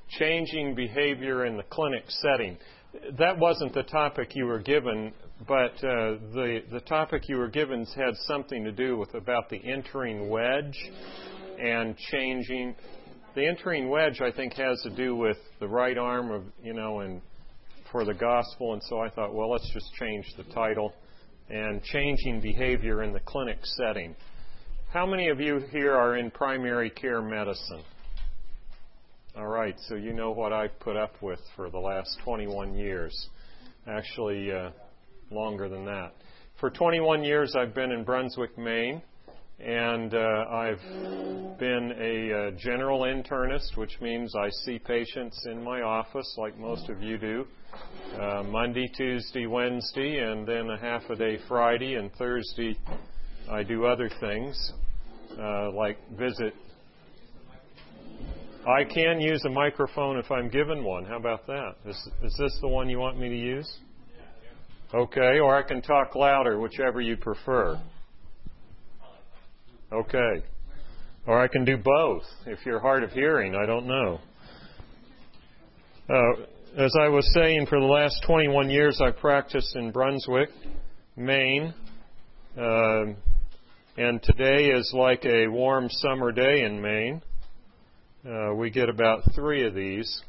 changing behavior in the clinic setting. That wasn't the topic you were given, but the topic you were given had something to do with about the entering wedge and changing. The entering wedge, I think, has to do with the right arm of, and for the gospel. And so I thought, well, let's just change the title and changing behavior in the clinic setting. How many of you here are in primary care medicine? All right, so you know what I've put up with for the last 21 years. Actually, longer than that. For 21 years, I've been in Brunswick, Maine, and I've been a general internist, which means I see patients in my office like most of you do, Monday, Tuesday, Wednesday, and then a half a day Friday, and Thursday I do other things, like visit. I can use a microphone if I'm given one. How about that? Is this the one you want me to use? Okay, or I can talk louder, whichever you prefer. Okay. Or I can do both, if you're hard of hearing. I don't know. As I was saying, for the last 21 years, I've practiced in Brunswick, Maine. And today is like a warm summer day in Maine. We get about 3 of these.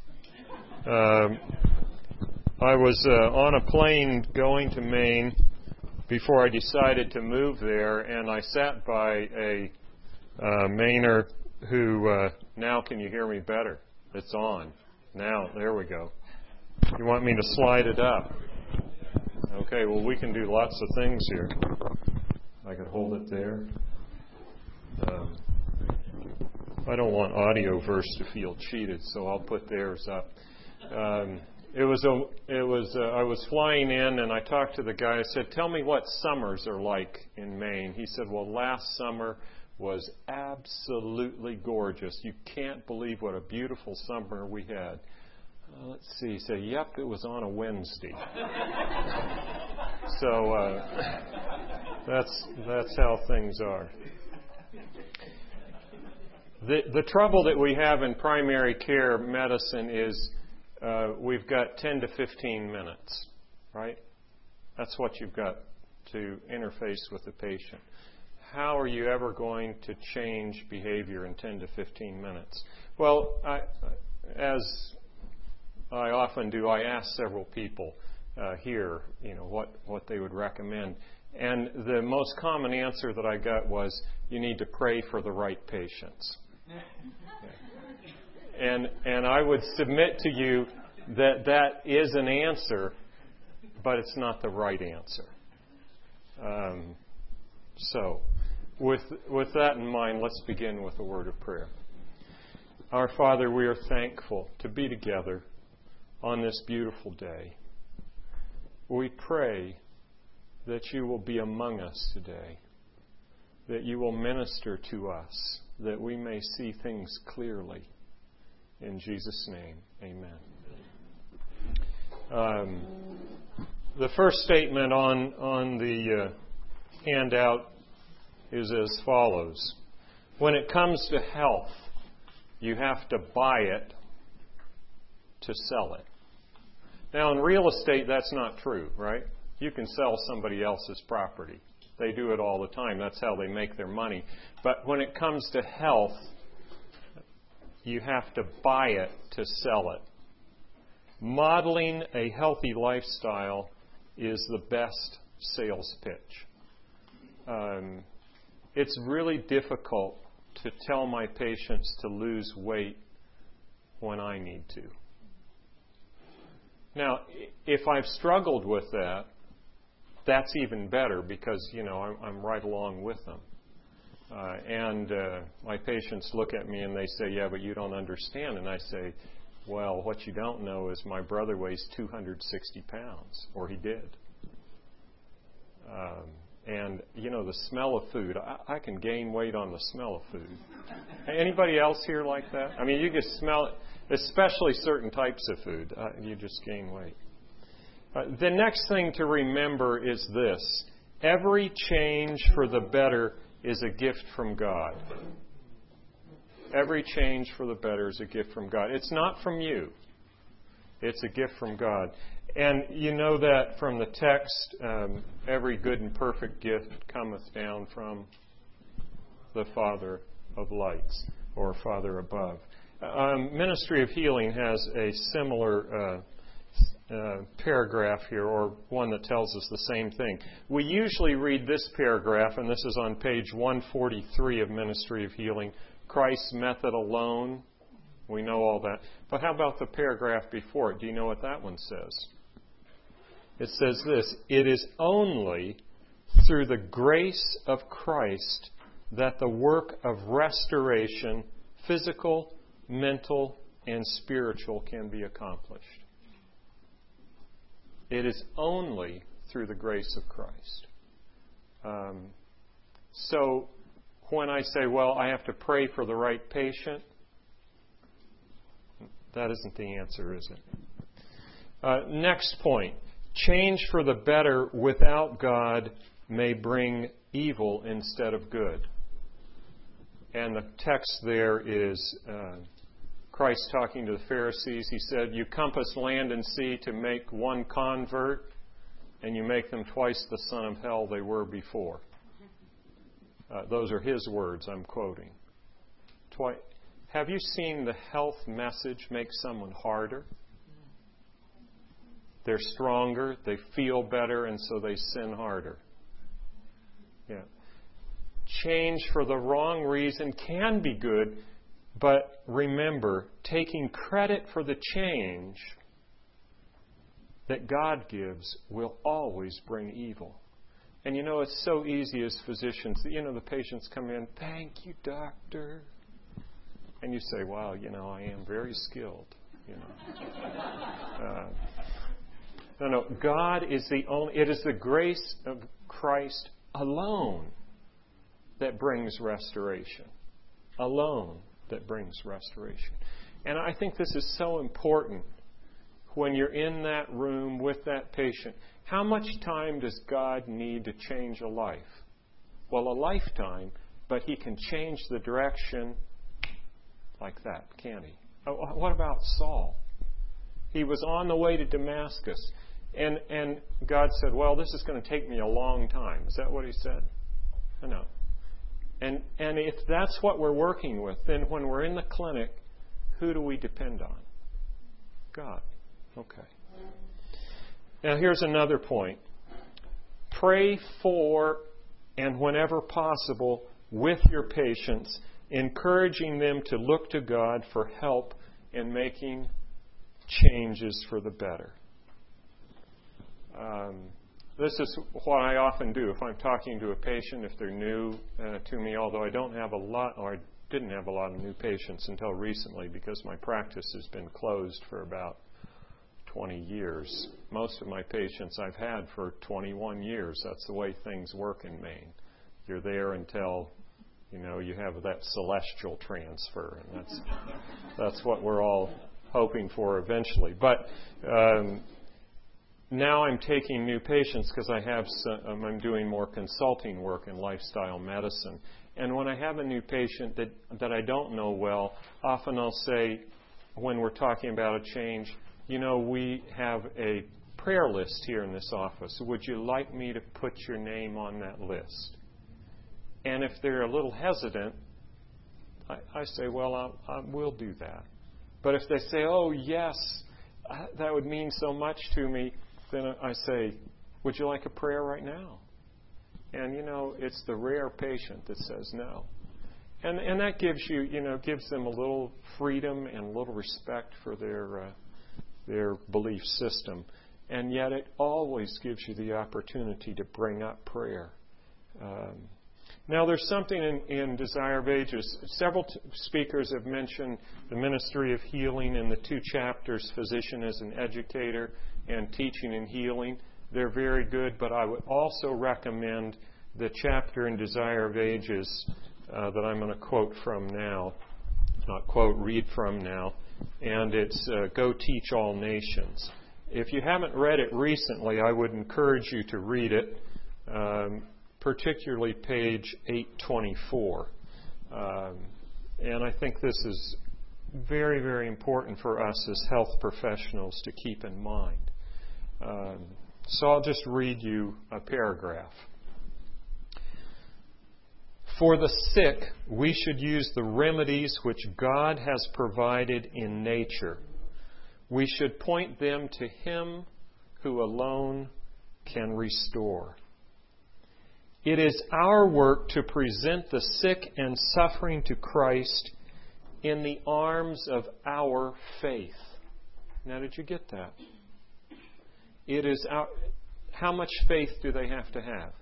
I was on a plane going to Maine before I decided to move there, and I sat by a Mainer who, now can you hear me better? It's on. Now, there we go. You want me to slide it up? Okay, well, we can do lots of things here. I could hold it there. I don't want Audioverse to feel cheated, so I'll put theirs up. I was flying in, and I talked to the guy. I said, "Tell me what summers are like in Maine." He said, "Well, last summer was absolutely gorgeous. You can't believe what a beautiful summer we had." Let's see. He said, "Yep, it was on a Wednesday." So that's how things are. The trouble that we have in primary care medicine is we've got 10 to 15 minutes, right? That's what you've got to interface with the patient. How are you ever going to change behavior in 10 to 15 minutes? Well, as I often do, I ask several people here, what they would recommend. And the most common answer that I got was, you need to pray for the right patients. And I would submit to you that is an answer, but it's not the right answer. So, with that in mind, let's begin with a word of prayer. Our Father, we are thankful to be together on this beautiful day. We pray that you will be among us today, that you will minister to us, that we may see things clearly. In Jesus' name, amen. The first statement on the handout is as follows. When it comes to health, you have to buy it to sell it. Now, in real estate, that's not true, right? You can sell somebody else's property. They do it all the time. That's how they make their money. But when it comes to health, you have to buy it to sell it. Modeling a healthy lifestyle is the best sales pitch. It's really difficult to tell my patients to lose weight when I need to. Now, if I've struggled with that, that's even better because, I'm right along with them. And my patients look at me and they say, "Yeah, but you don't understand." And I say, "Well, what you don't know is my brother weighs 260 pounds, or he did. And, the smell of food, I can gain weight on the smell of food." Anybody else here like that? I mean, you can smell it, especially certain types of food. You just gain weight. The next thing to remember is this. Every change for the better is a gift from God. Every change for the better is a gift from God. It's not from you. It's a gift from God. And you know that from the text, every good and perfect gift cometh down from the Father of lights, or Father above. Ministry of Healing has a similar paragraph here, or one that tells us the same thing. We usually read this paragraph, and this is on page 143 of Ministry of Healing, Christ's method alone. We know all that. But how about the paragraph before it? Do you know what that one says? It says this: it is only through the grace of Christ that the work of restoration, physical, mental, and spiritual, can be accomplished. It is only through the grace of Christ. So when I say, well, I have to pray for the right patient, that isn't the answer, is it? Next point. Change for the better without God may bring evil instead of good. And the text there is Christ talking to the Pharisees. He said, you compass land and sea to make one convert, and you make them twice the son of hell they were before. Those are his words I'm quoting. Have you seen the health message make someone harder? They're stronger, they feel better, and so they sin harder. Yeah. Change for the wrong reason can be good, but remember, taking credit for the change that God gives will always bring evil. And you know, it's so easy as physicians. You know, the patients come in, thank you, doctor. And you say, wow, you know, I am very skilled. You know. No, God is the only, it is the grace of Christ alone that brings restoration. Alone that brings restoration. And I think this is so important when you're in that room with that patient. How much time does God need to change a life? Well, a lifetime, but He can change the direction like that, can't He? What about Saul? He was on the way to Damascus, and God said, well, this is going to take me a long time. Is that what He said? No. And if that's what we're working with, then when we're in the clinic, who do we depend on? God. Okay. Now here's another point. Pray for, and whenever possible, with your patients, encouraging them to look to God for help in making changes for the better. This is what I often do if I'm talking to a patient, if they're new to me, although I don't have a lot, or I didn't have a lot of new patients until recently because my practice has been closed for about 20 years. Most of my patients I've had for 21 years. That's the way things work in Maine. You're there until, you have that celestial transfer, and that's what we're all hoping for eventually. But now I'm taking new patients because I'm doing more consulting work in lifestyle medicine. And when I have a new patient that I don't know well, often I'll say, when we're talking about a change, we have a prayer list here in this office. Would you like me to put your name on that list? And if they're a little hesitant, I say, well, I will do that. But if they say, oh, yes, that would mean so much to me, then I say, would you like a prayer right now? And, it's the rare patient that says no. And that gives gives them a little freedom and a little respect for their belief system. And yet it always gives you the opportunity to bring up prayer. Now, there's something in Desire of Ages. Several speakers have mentioned the ministry of healing in the 2 chapters, Physician as an Educator and Teaching and Healing. They're very good, but I would also recommend the chapter in Desire of Ages that I'm going to quote from now. Not quote, read from now. And it's Go Teach All Nations. If you haven't read it recently, I would encourage you to read it. Particularly page 824. And I think this is very, very important for us as health professionals to keep in mind. So I'll just read you a paragraph. For the sick, we should use the remedies which God has provided in nature. We should point them to Him who alone can restore. It is our work to present the sick and suffering to Christ in the arms of our faith. Now, did you get that? It is our... How much faith do they have to have?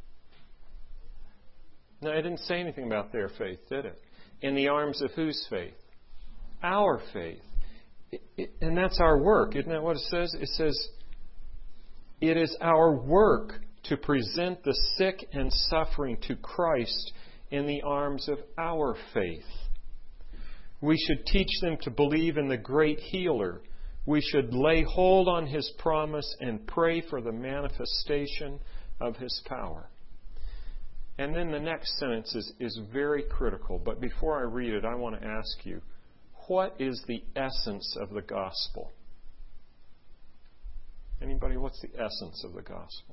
No, it didn't say anything about their faith, did it? In the arms of whose faith? Our faith. And that's our work. Isn't that what it says? It says, it is our work to present the sick and suffering to Christ in the arms of our faith. We should teach them to believe in the great healer. We should lay hold on His promise and pray for the manifestation of His power. And then the next sentence is very critical. But before I read it, I want to ask you, what is the essence of the gospel? Anybody, what's the essence of the gospel?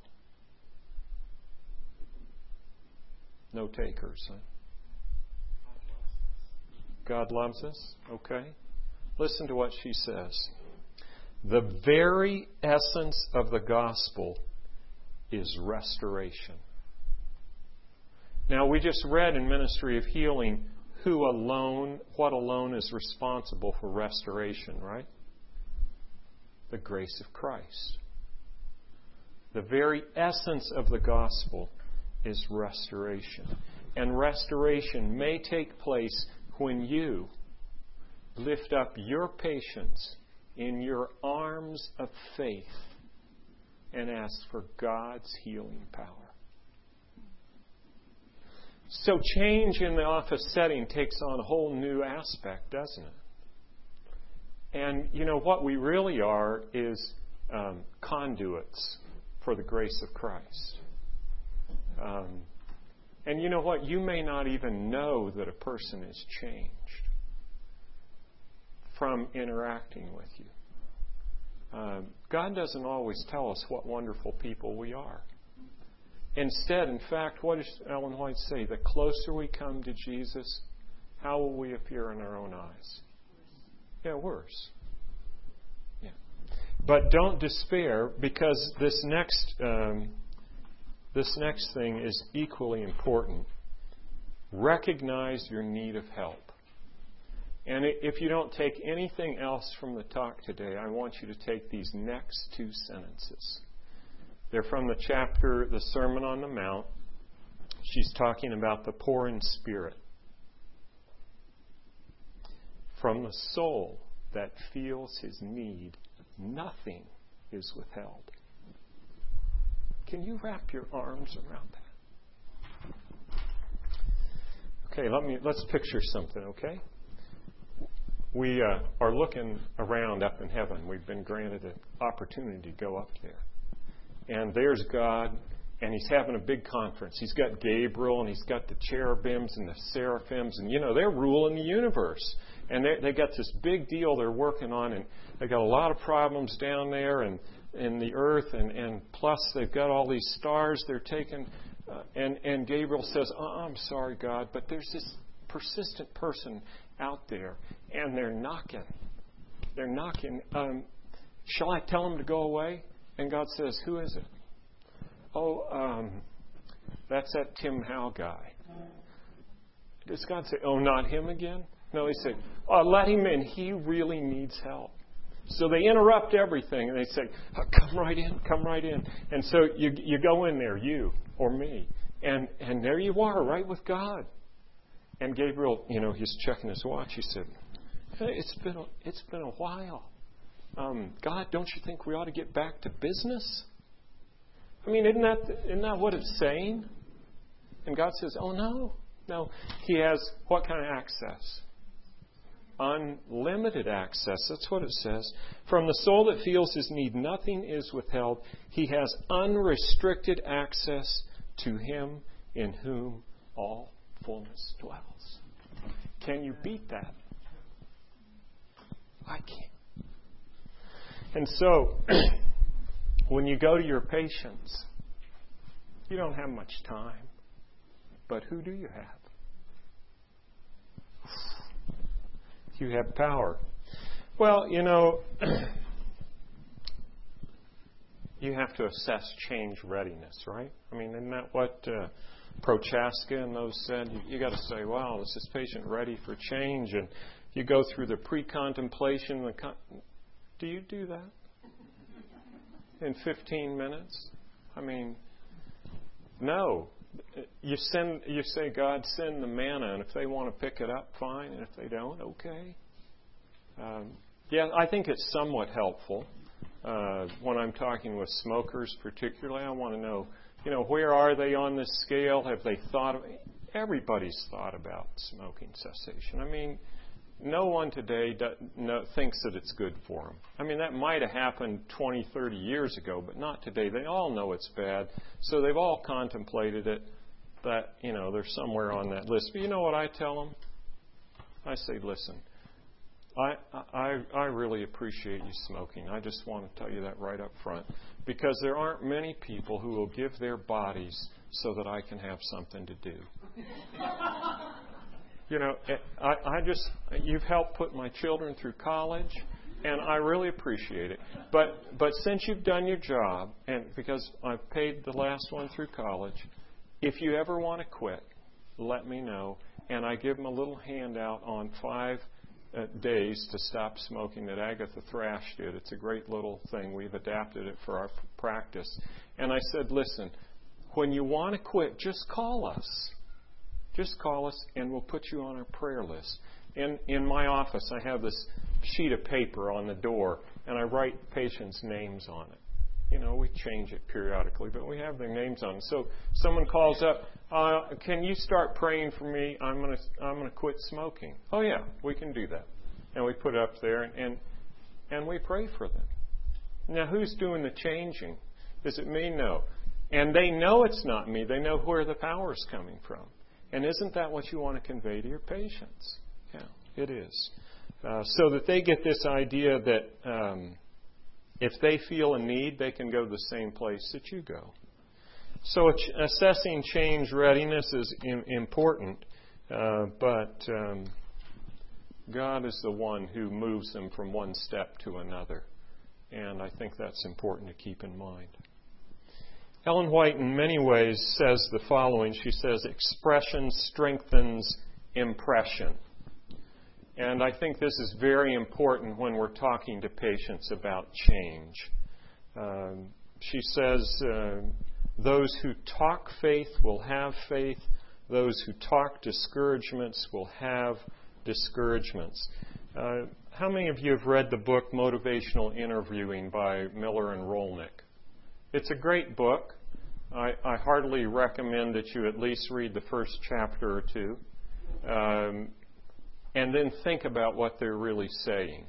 No takers, huh? God loves us? Okay. Listen to what she says. The very essence of the gospel is restoration. Now, we just read in Ministry of Healing what alone is responsible for restoration, right? The grace of Christ. The very essence of the gospel is restoration. And restoration may take place when you lift up your patients in your arms of faith and ask for God's healing power. So change in the office setting takes on a whole new aspect, doesn't it? And you know what we really are is conduits for the grace of Christ. And you know what? You may not even know that a person is changed from interacting with you. God doesn't always tell us what wonderful people we are. Instead, in fact, what does Ellen White say? The closer we come to Jesus, how will we appear in our own eyes? Yeah, worse. Yeah. But don't despair, because this next thing is equally important. Recognize your need of help. And if you don't take anything else from the talk today, I want you to take these next two sentences. They're from the chapter, the Sermon on the Mount. She's talking about the poor in spirit. From the soul that feels his need, nothing is withheld. Can you wrap your arms around that? Okay, let's picture something, okay? We are looking around up in heaven. We've been granted an opportunity to go up there. And there's God, and He's having a big conference. He's got Gabriel, and He's got the cherubims and the seraphims, and they're ruling the universe. And they got this big deal they're working on, and they got a lot of problems down there and in the earth, and plus they've got all these stars they're taking. And Gabriel says, I'm sorry, God, but there's this persistent person out there, and they're knocking. They're knocking. Shall I tell them to go away? And God says, who is it? That's that Tim Howe guy. Does God say, not him again? No, He said, let him in. He really needs help. So they interrupt everything, and they say, come right in. And so you go in there, you or me, and there you are, right with God. And Gabriel, he's checking his watch. He said, hey, it's been a while. God, don't you think we ought to get back to business? I mean, isn't that what it's saying? And God says, no. He has what kind of access? Unlimited access. That's what it says. From the soul that feels his need, nothing is withheld. He has unrestricted access to Him in whom all fullness dwells. Can you beat that? I can't. And so, when you go to your patients, you don't have much time. But who do you have? You have power. Well, you have to assess change readiness, right? I mean, isn't that what Prochaska and those said? You got to say, wow, is this patient ready for change? And you go through the pre-contemplation. Do you do that in 15 minutes? I mean, no. You say, God, send the manna, and if they want to pick it up, fine, and if they don't, okay. I think it's somewhat helpful when I'm talking with smokers, particularly. I want to know, where are they on this scale? Have they thought of it? Everybody's thought about smoking cessation. I mean, no one today thinks that it's good for them. I mean, that might have happened 20, 30 years ago, but not today. They all know it's bad, so they've all contemplated it, that, they're somewhere on that list. But you know what I tell them? I say, listen, I really appreciate you smoking. I just want to tell you that right up front, because there aren't many people who will give their bodies so that I can have something to do. You've helped put my children through college, and I really appreciate it. But since you've done your job, and because I've paid the last one through college, if you ever want to quit, let me know. And I give them a little handout on 5 days to stop smoking that Agatha Thrash did. It's a great little thing. We've adapted it for our practice. And I said, listen, when you want to quit, just call us. Just call us, and we'll put you on our prayer list. In my office, I have this sheet of paper on the door, and I write patients' names on it. We change it periodically, but we have their names on it. So someone calls up, can you start praying for me? I'm gonna quit smoking. Oh yeah, we can do that. And we put it up there, and we pray for them. Now, who's doing the changing? Is it me? No. And they know it's not me. They know where the power is coming from. And isn't that what you want to convey to your patients? Yeah, it is. So that they get this idea that if they feel a need, they can go to the same place that you go. So assessing change readiness is important, but God is the one who moves them from one step to another. And I think that's important to keep in mind. Ellen White, in many ways, says the following. She says, expression strengthens impression. And I think this is very important when we're talking to patients about change. She says, those who talk faith will have faith. Those who talk discouragements will have discouragements. How many of you have read the book Motivational Interviewing by Miller and Rolnick? It's a great book. I heartily recommend that you at least read the first chapter or two, and then think about what they're really saying.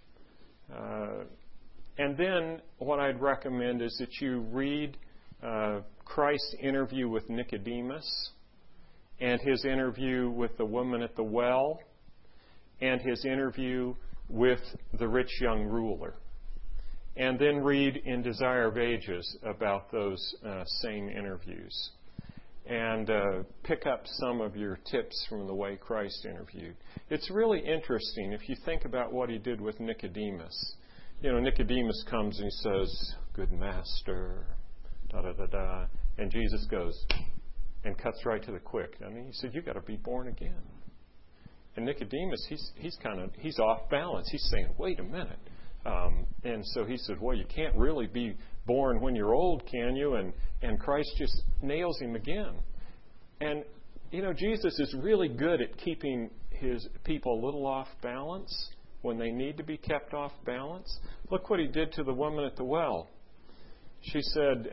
And then what I'd recommend is that you read Christ's interview with Nicodemus, and his interview with the woman at the well, and his interview with the rich young ruler. And then read In Desire of Ages about those same interviews. And pick up some of your tips from the way Christ interviewed. It's really interesting if you think about what he did with Nicodemus. Nicodemus comes and he says, "Good master," da-da-da-da. And Jesus goes and cuts right to the quick. I mean, he said, "You've got to be born again." And Nicodemus, he's off balance. He's saying, "Wait a minute." And so he said, "Well, you can't really be born when you're old, can you?" And Christ just nails him again. And, Jesus is really good at keeping his people a little off balance when they need to be kept off balance. Look what he did to the woman at the well. She said,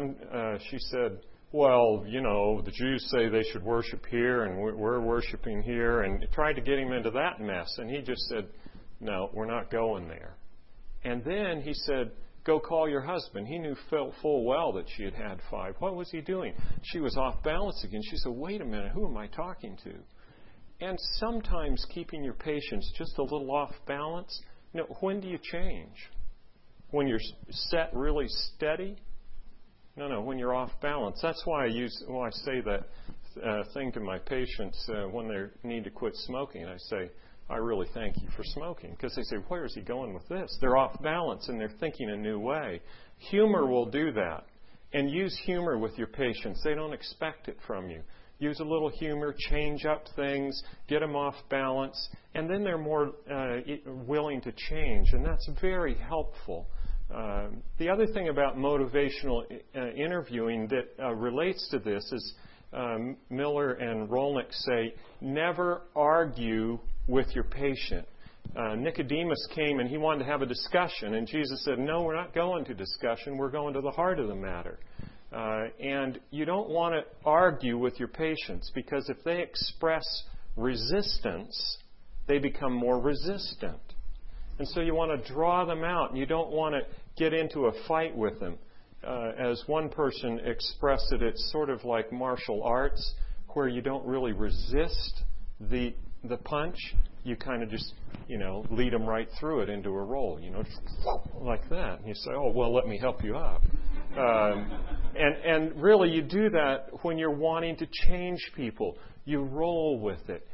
"Well, the Jews say they should worship here, and we're worshiping here," and tried to get him into that mess. And he just said, "No, we're not going there." And then he said, "Go call your husband." He knew full well that she had had 5. What was he doing? She was off balance again. She said, "Wait a minute, who am I talking to?" And sometimes keeping your patients just a little off balance. When do you change? When you're set really steady? No, when you're off balance. That's why I say that thing to my patients when they need to quit smoking. I say, I really thank you for smoking. Because they say, where is he going with this? They're off balance and they're thinking a new way. Humor will do that. And use humor with your patients. They don't expect it from you. Use a little humor, change up things, get them off balance, and then they're more willing to change, and that's very helpful. The other thing about motivational interviewing that relates to this is Miller and Rolnick say, never argue with your patient. Nicodemus came and he wanted to have a discussion, and Jesus said, no, we're not going to discussion, we're going to the heart of the matter. And you don't want to argue with your patients, because if they express resistance, they become more resistant. And so you want to draw them out, and you don't want to get into a fight with them. As one person expressed it, it's sort of like martial arts, where you don't really resist the punch. You kind of just, lead them right through it into a roll, just like that. And you say, oh, well, let me help you up. And really, you do that when you're wanting to change people. You roll with it.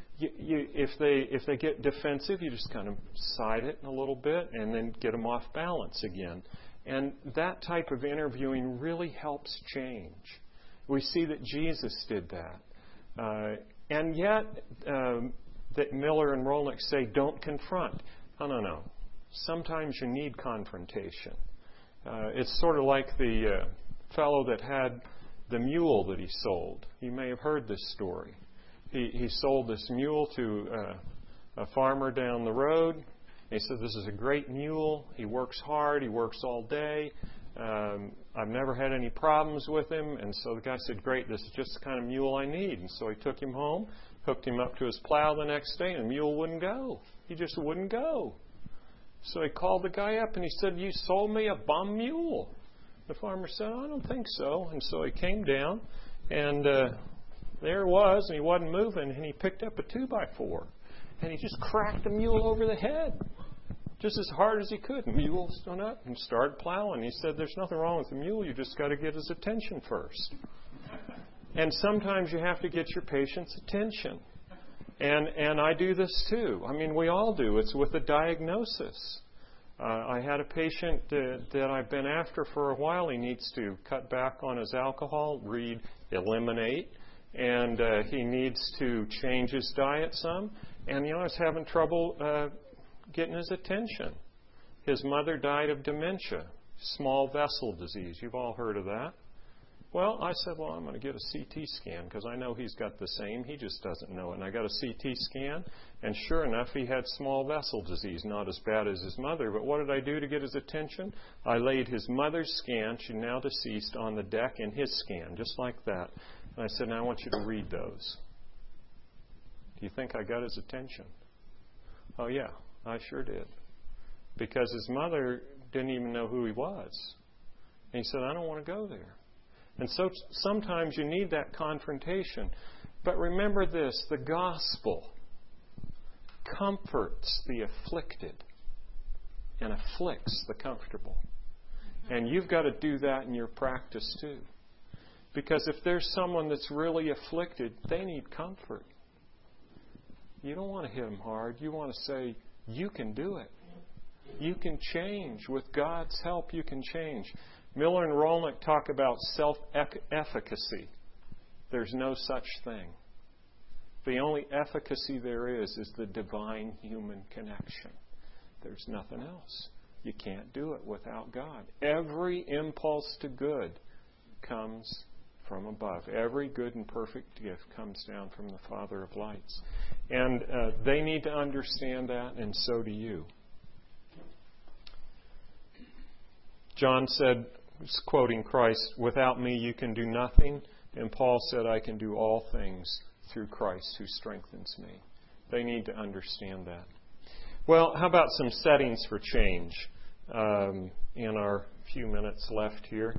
If they get defensive, you just kind of side it a little bit and then get them off balance again. And that type of interviewing really helps change. We see that Jesus did that. And yet, that Miller and Rolnick say, don't confront. No. Sometimes you need confrontation. It's sort of like the fellow that had the mule that he sold. You may have heard this story. He sold this mule to a farmer down the road. He said, this is a great mule. He works hard. He works all day. I've never had any problems with him. And so the guy said, great, this is just the kind of mule I need. And so he took him home, hooked him up to his plow the next day, and the mule wouldn't go. He just wouldn't go. So he called the guy up and he said, you sold me a bum mule. The farmer said, I don't think so. And so he came down, and there it was, and he wasn't moving, and he picked up a 2x4, and he just cracked the mule over the head just as hard as he could. The mule stood up and started plowing. He said, there's nothing wrong with the mule. You just got to get his attention first. And sometimes you have to get your patient's attention. And I do this too. I mean, we all do. It's with a diagnosis. I had a patient that I've been after for a while. He needs to cut back on his alcohol, eliminate, and he needs to change his diet some. And, I was having trouble getting his attention. His mother died of dementia, small vessel disease. You've all heard of that. Well, I said, I'm going to get a CT scan because I know he's got the same. He just doesn't know it. And I got a CT scan, and sure enough, he had small vessel disease, not as bad as his mother. But what did I do to get his attention? I laid his mother's scan, she's now deceased, on the deck in his scan, just like that. And I said, now I want you to read those. Do you think I got his attention? Oh, yeah, I sure did. Because his mother didn't even know who he was. And he said, I don't want to go there. And so sometimes you need that confrontation. But remember this, the gospel comforts the afflicted and afflicts the comfortable. And you've got to do that in your practice too. Because if there's someone that's really afflicted, they need comfort. You don't want to hit them hard. You want to say, you can do it. You can change. With God's help, you can change. Miller and Rolnick talk about self-efficacy. There's no such thing. The only efficacy there is the divine-human connection. There's nothing else. You can't do it without God. Every impulse to good comes from above. Every good and perfect gift comes down from the Father of lights. And they need to understand that, and so do you. John said, quoting Christ, without me you can do nothing. And Paul said, I can do all things through Christ who strengthens me. They need to understand that. Well, how about some settings for change in our few minutes left here?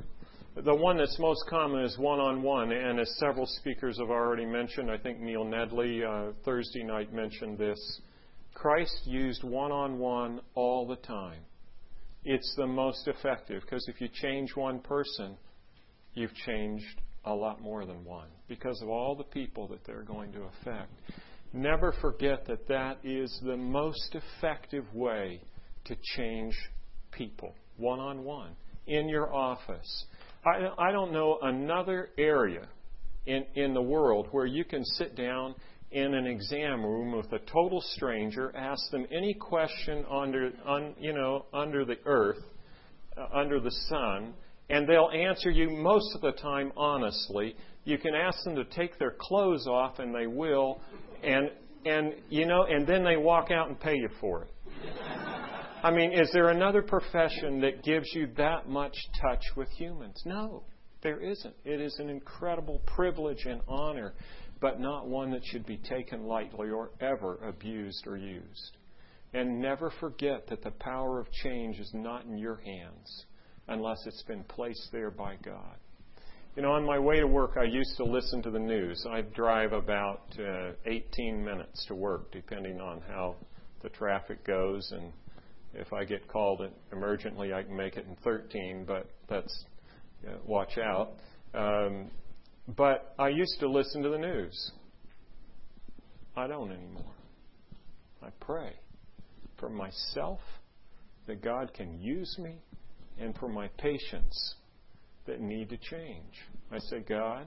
The one that's most common is one-on-one, and as several speakers have already mentioned, I think Neil Nedley Thursday night mentioned this, Christ used one-on-one all the time. It's the most effective, because if you change one person, you've changed a lot more than one, because of all the people that they're going to affect. Never forget that that is the most effective way to change people, one-on-one, in your office. I don't know another area in the world where you can sit down in an exam room with a total stranger, ask them any question under the earth, under the sun, and they'll answer you most of the time honestly. You can ask them to take their clothes off, and they will, and then they walk out and pay you for it. I mean, is there another profession that gives you that much touch with humans? No, there isn't. It is an incredible privilege and honor, but not one that should be taken lightly or ever abused or used. And never forget that the power of change is not in your hands unless it's been placed there by God. On my way to work, I used to listen to the news. I'd drive about 18 minutes to work, depending on how the traffic goes, and if I get called emergently, I can make it in 13, but that's, watch out. But I used to listen to the news. I don't anymore. I pray for myself that God can use me, and for my patients that need to change. I say, God,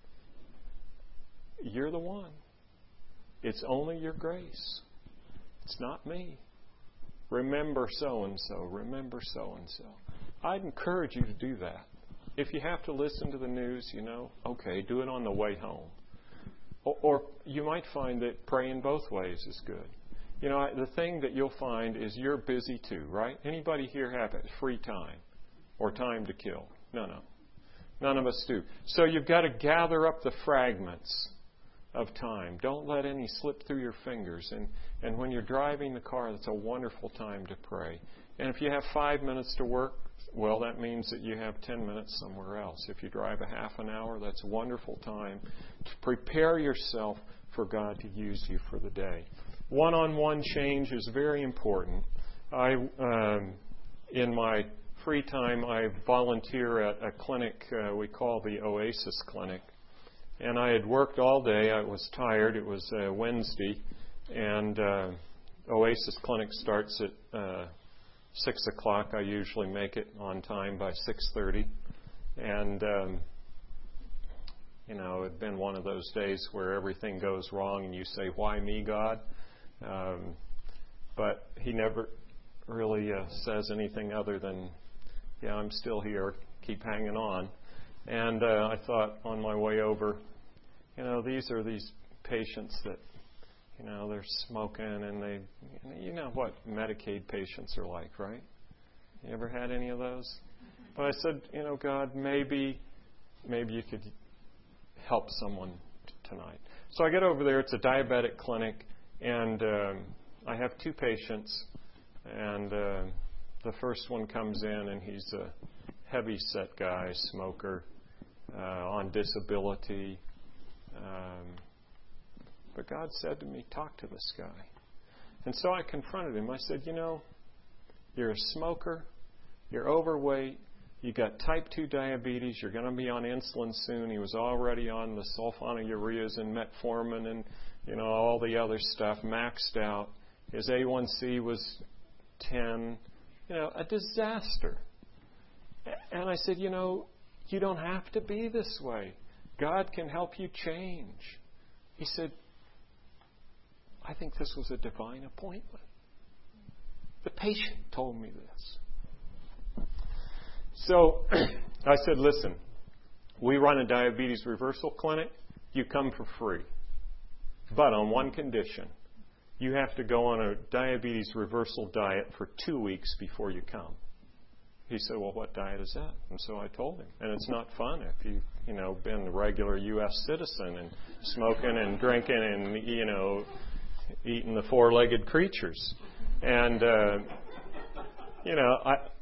you're the one. It's only your grace. It's not me. Remember so-and-so. Remember so-and-so. I'd encourage you to do that. If you have to listen to the news, okay, do it on the way home. Or you might find that praying both ways is good. The thing that you'll find is you're busy too, right? Anybody here have free time or time to kill? No. None of us do. So you've got to gather up the fragments of time. Don't let any slip through your fingers. And when you're driving the car, that's a wonderful time to pray. And if you have 5 minutes to work, well, that means that you have 10 minutes somewhere else. If you drive a half an hour, that's a wonderful time to prepare yourself for God to use you for the day. One-on-one change is very important. In my free time, I volunteer at a clinic we call the Oasis Clinic. And I had worked all day. I was tired. It was Wednesday. And Oasis Clinic starts at 6 o'clock. I usually make it on time by 6:30. And, it'd been one of those days where everything goes wrong and you say, why me, God? But he never really says anything other than, yeah, I'm still here. Keep hanging on. And I thought on my way over, these are these patients that, they're smoking and they, you know what Medicaid patients are like, right? You ever had any of those? But I said, God, maybe you could help someone tonight. So I get over there. It's a diabetic clinic, and I have 2 patients, and the first one comes in, and he's a heavy-set guy, smoker, on disability. But God said to me, talk to this guy. And so I confronted him. I said, you're a smoker, you're overweight, you got type 2 diabetes, you're going to be on insulin soon. He was already on the sulfonylureas and metformin and, all the other stuff, maxed out. His A1C was 10, a disaster. And I said, you don't have to be this way. God can help you change. He said, I think this was a divine appointment. The patient told me this. So I said, listen, we run a diabetes reversal clinic. You come for free. But on one condition. You have to go on a diabetes reversal diet for 2 weeks before you come. He said, well, what diet is that? And so I told him. And it's not fun if you've, been a regular U.S. citizen and smoking and drinking and, eating the 4-legged creatures. And,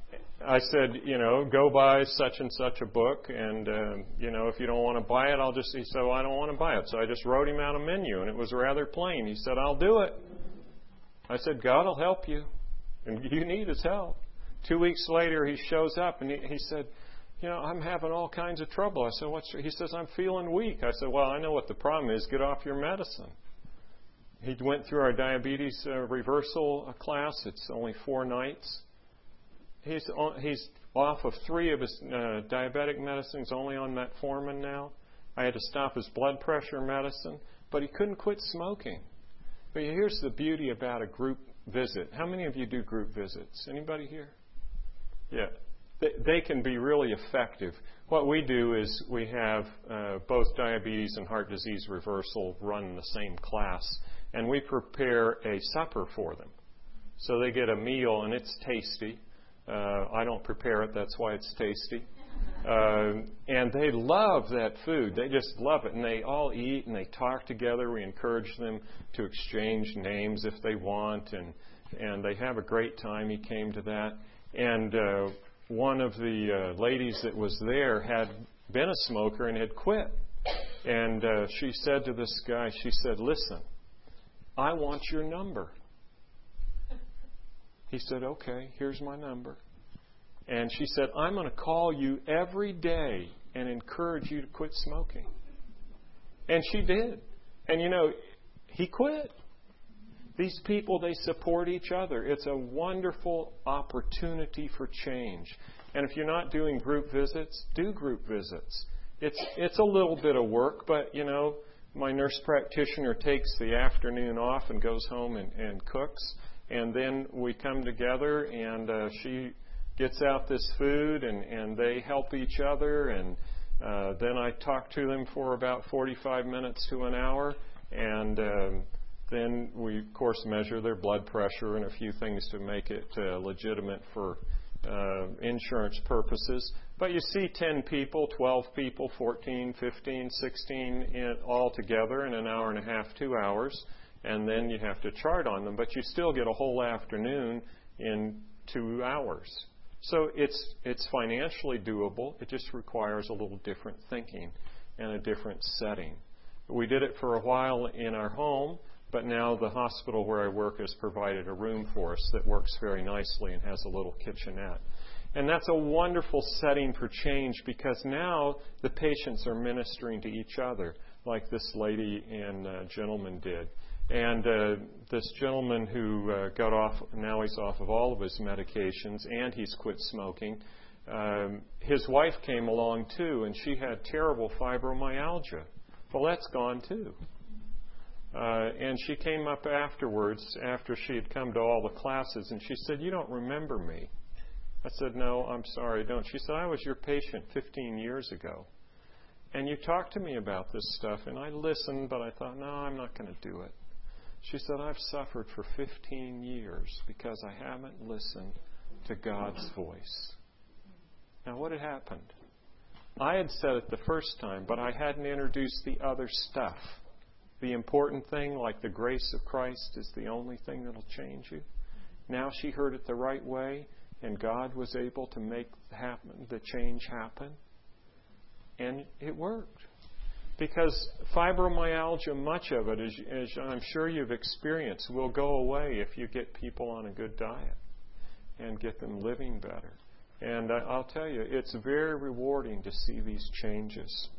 I said, go buy such and such a book, and, if you don't want to buy it, he said, well, I don't want to buy it. So I just wrote him out a menu, and it was rather plain. He said, I'll do it. I said, God will help you, and you need His help. 2 weeks later, he shows up, and he said, I'm having all kinds of trouble. I said, He says, I'm feeling weak. I said, well, I know what the problem is. Get off your medicine. He went through our diabetes reversal class. It's only 4 nights. He's off of 3 of his diabetic medicines, only on metformin now. I had to stop his blood pressure medicine, but he couldn't quit smoking. But here's the beauty about a group visit. How many of you do group visits? Anybody here? Yeah. They can be really effective. What we do is we have both diabetes and heart disease reversal run in the same class, and we prepare a supper for them. So they get a meal, and it's tasty. I don't prepare it. That's why it's tasty. And they love that food. They just love it. And they all eat and they talk together. We encourage them to exchange names if they want. And they have a great time. He came to that. And one of the ladies that was there had been a smoker and had quit. And she said to this guy, she said, listen, I want your number. He said, okay, here's my number. And she said, I'm going to call you every day and encourage you to quit smoking. And she did. And he quit. These people, they support each other. It's a wonderful opportunity for change. And if you're not doing group visits, do group visits. It's a little bit of work, but, my nurse practitioner takes the afternoon off and goes home and cooks. And then we come together, and she gets out this food, and they help each other. And then I talk to them for about 45 minutes to an hour. And then we, of course, measure their blood pressure and a few things to make it legitimate for insurance purposes. But you see 10 people, 12 people, 14, 15, 16 all together in an hour and a half, 2 hours. And then you have to chart on them. But you still get a whole afternoon in 2 hours. So it's financially doable. It just requires a little different thinking and a different setting. We did it for a while in our home, but now the hospital where I work has provided a room for us that works very nicely and has a little kitchenette. And that's a wonderful setting for change, because now the patients are ministering to each other, like this lady and gentleman did. And this gentleman who got off, now he's off of all of his medications, and he's quit smoking. His wife came along too, and she had terrible fibromyalgia. Well, that's gone too. And she came up afterwards, after she had come to all the classes, and she said, "You don't remember me." I said, "No, I'm sorry, I don't." She said, "I was your patient 15 years ago. And you talked to me about this stuff, and I listened, but I thought, no, I'm not going to do it." She said, "I've suffered for 15 years because I haven't listened to God's voice." Now, what had happened? I had said it the first time, but I hadn't introduced the other stuff. The important thing, like the grace of Christ, is the only thing that'll change you. Now she heard it the right way, and God was able to make the change happen. And it worked. Because fibromyalgia, much of it, as I'm sure you've experienced, will go away if you get people on a good diet and get them living better. And I'll tell you, it's very rewarding to see these changes.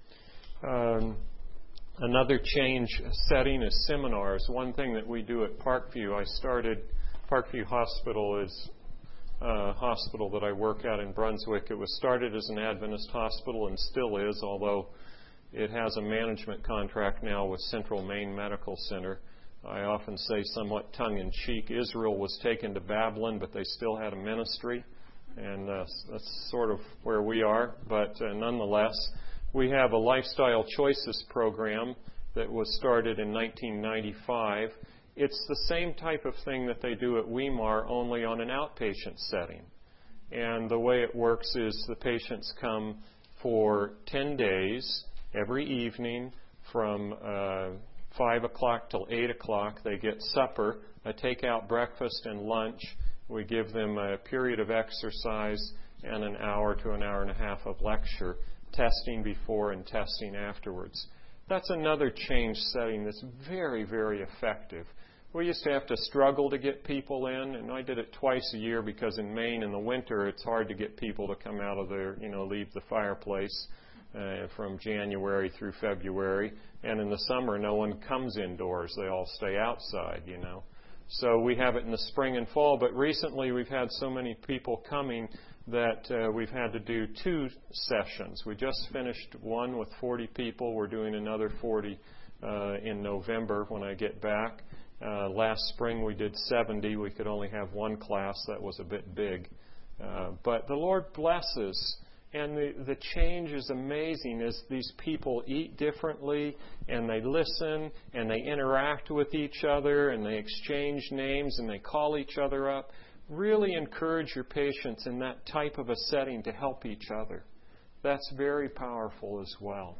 Another change setting is seminars. One thing that we do at Parkview, Parkview Hospital is a hospital that I work at in Brunswick. It was started as an Adventist hospital and still is, although it has a management contract now with Central Maine Medical Center. I often say, somewhat tongue-in-cheek, Israel was taken to Babylon, but they still had a ministry. And that's sort of where we are. But nonetheless, we have a Lifestyle Choices program that was started in 1995. It's the same type of thing that they do at Weimar, only on an outpatient setting. And the way it works is the patients come for 10 days. Every evening from 5 o'clock till 8 o'clock, they get supper, a takeout breakfast and lunch, We give them a period of exercise and an hour to an hour and a half of lecture, testing before and testing afterwards. That's another change setting that's very, very effective. We used to have to struggle to get people in, and I did it twice a year because in Maine in the winter it's hard to get people to come out of their, leave the fireplace from January through February. And in the summer, no one comes indoors. They all stay outside, So we have it in the spring and fall, but recently we've had so many people coming that we've had to do 2 sessions. We just finished one with 40 people. We're doing another 40 in November when I get back. Last spring we did 70. We could only have one class. That was a bit big. But the Lord blesses, and the change is amazing as these people eat differently, and they listen, and they interact with each other, and they exchange names, and they call each other up. Really encourage your patients in that type of a setting to help each other. That's very powerful as well.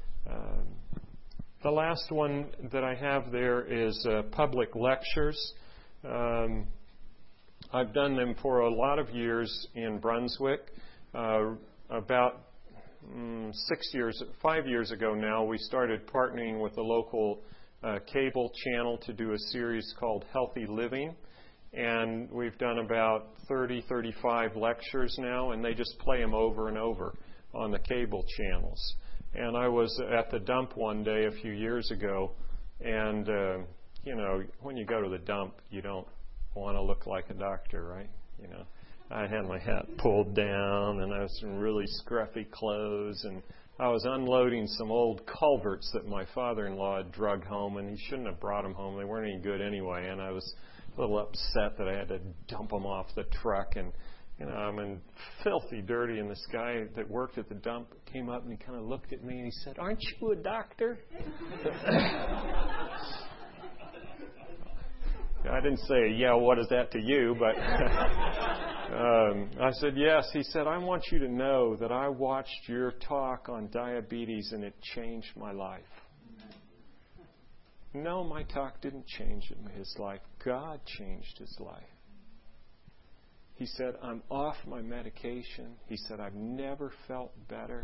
The last one that I have there is public lectures. I've done them for a lot of years in Brunswick. About 5 years ago now, we started partnering with the local cable channel to do a series called Healthy Living. And we've done about 30, 35 lectures now, and they just play them over and over on the cable channels. And I was at the dump one day a few years ago, and, when you go to the dump, you don't want to look like a doctor, right? I had my hat pulled down, and I was in really scruffy clothes, and I was unloading some old culverts that my father-in-law had drug home, and he shouldn't have brought them home. They weren't any good anyway, and I was a little upset that I had to dump them off the truck, and I'm in filthy dirty, and this guy that worked at the dump came up and he kind of looked at me and he said, "Aren't you a doctor?" I didn't say, "Yeah, what is that to you?" But I said, "Yes." He said, "I want you to know that I watched your talk on diabetes and it changed my life." No, my talk didn't change his life. God changed his life. He said, "I'm off my medication." He said, "I've never felt better."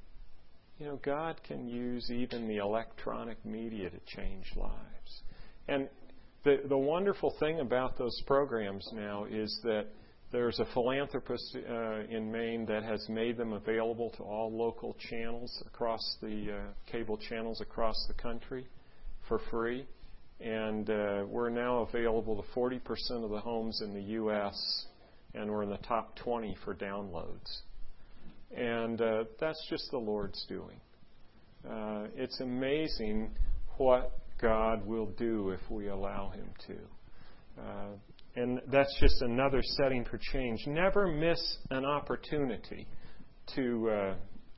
God can use even the electronic media to change lives. And the wonderful thing about those programs now is that there's a philanthropist in Maine that has made them available to all local channels across the cable channels across the country for free. And we're now available to 40% of the homes in the U.S., and we're in the top 20 for downloads. And that's just the Lord's doing. It's amazing what God will do if we allow Him to. And that's just another setting for change. Never miss an opportunity to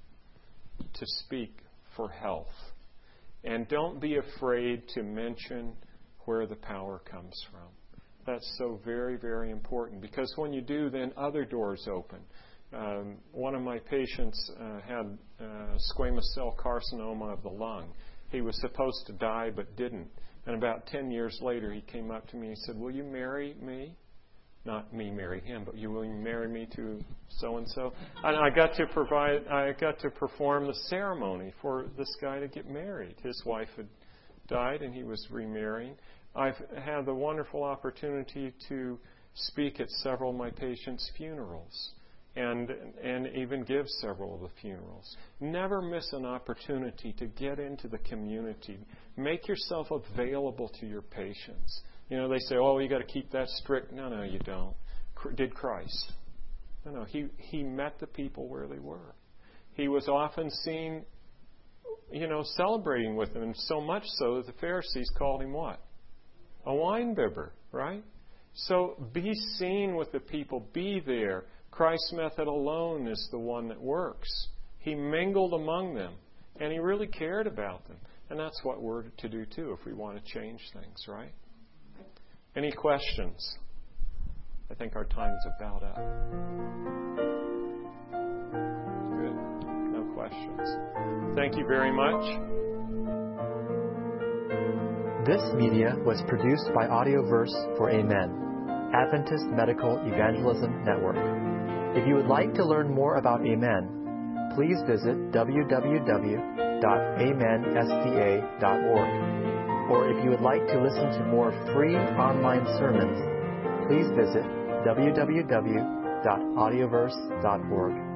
speak for health. And don't be afraid to mention where the power comes from. That's so very, very important, because when you do, then other doors open. One of my patients had squamous cell carcinoma of the lung. He was supposed to die but didn't. And about 10 years later, he came up to me and said, "Will you marry me?" Not me marry him, but will you marry me to so-and-so? And I got to perform the ceremony for this guy to get married. His wife had died and he was remarrying. I've had the wonderful opportunity to speak at several of my patients' funerals and even give several of the funerals. Never miss an opportunity to get into the community. Make yourself available to your patients. They say, "Oh, you got to keep that strict." No, you don't. Did Christ? No. He met the people where they were. He was often seen, celebrating with them, so much so that the Pharisees called him what? A winebibber, right? So be seen with the people. Be there. Christ's method alone is the one that works. He mingled among them, and He really cared about them. And that's what we're to do, too, if we want to change things, right? Any questions? I think our time's about up. Good. No questions. Thank you very much. This media was produced by Audioverse for Amen. Adventist Medical Evangelism Network. If you would like to learn more about Amen, please visit www.amenSDA.org. Or if you would like to listen to more free online sermons, please visit www.audioverse.org.